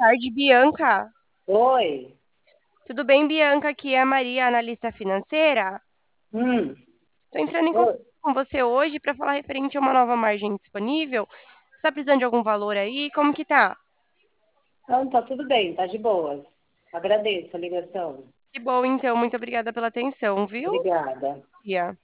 tarde, Bianca. Oi. Tudo bem, Bianca? Aqui é a Maria, analista financeira. Hum. Estou entrando em contato Oi. com você hoje para falar referente a uma nova margem disponível. Você está precisando de algum valor aí? Como que tá? Não, tá tudo bem, tá de boas. Agradeço a ligação. Que bom, então. Muito obrigada pela atenção, viu? Obrigada. Tia.